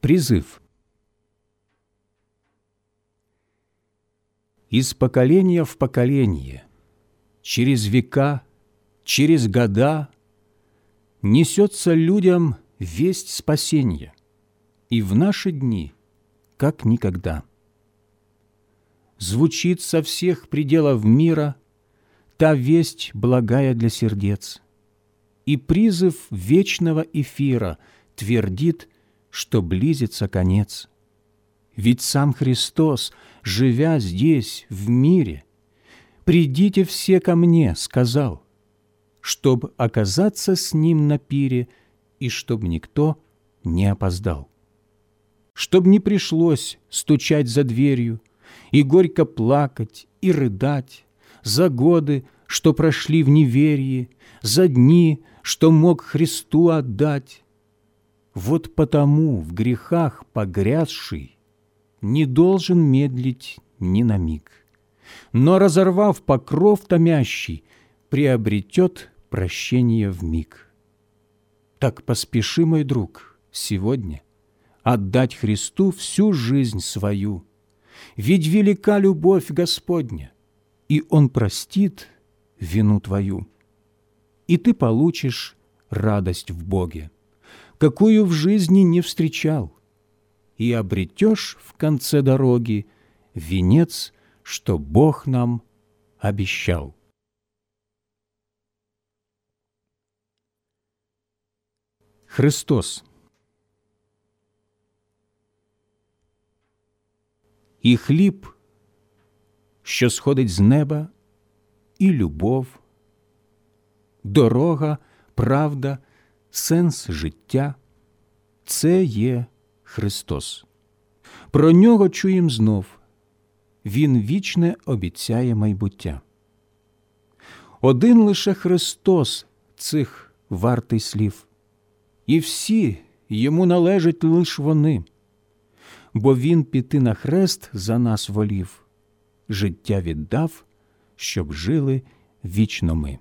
Призыв. Из поколения в поколение, через века, через года несется людям весть спасения, и в наши дни, как никогда. Звучит со всех пределов мира та весть благая для сердец, и призыв вечного эфира твердит, что близится конец. Ведь сам Христос, живя здесь, в мире, «Придите все ко мне», сказал, чтоб оказаться с Ним на пире и чтоб никто не опоздал. Чтоб не пришлось стучать за дверью и горько плакать и рыдать за годы, что прошли в неверии, за дни, что мог Христу отдать. Вот потому в грехах погрязший не должен медлить ни на миг, но, разорвав покров томящий, приобретет прощение вмиг. Так поспеши, мой друг, сегодня отдать Христу всю жизнь свою, ведь велика любовь Господня, и Он простит вину твою, и ты получишь радость в Боге, какую в жизни не встречал, и обретешь в конце дороги венец, что Бог нам обещал. Христос. І хліб, що сходить з неба, і любов, дорога, правда, сенс життя – це є Христос. Про Нього чуєм знов. Він вічне обіцяє майбуття. Один лише Христос цих вартий слів, і всі Йому належать лиш вони, бо Він піти на хрест за нас волів, життя віддав, щоб жили вічно ми.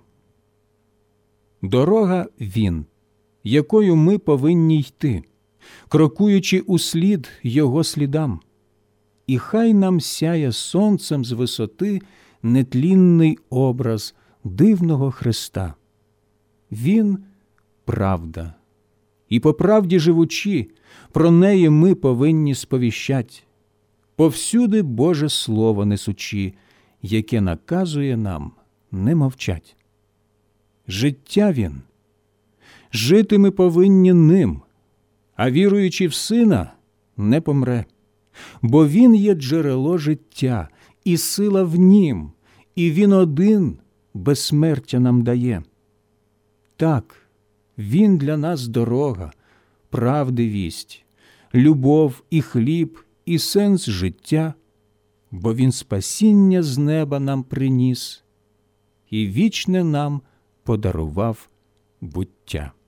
Дорога Він, якою ми повинні йти, крокуючи услід Його слідам. І хай нам сяє сонцем з висоти нетлінний образ дивного Христа. Він – правда, і по правді живучи, про неї ми повинні сповіщать, повсюди Боже Слово несучи, яке наказує нам не мовчать. Життя Він, жити ми повинні ним, а віруючи в Сина, не помре. Бо Він є джерело життя, і сила в Нім, і Він один безсмертя нам дає. Так, Він для нас дорога, правди вість, любов і хліб, і сенс життя, бо Він спасіння з неба нам приніс, і вічне нам подарував буття.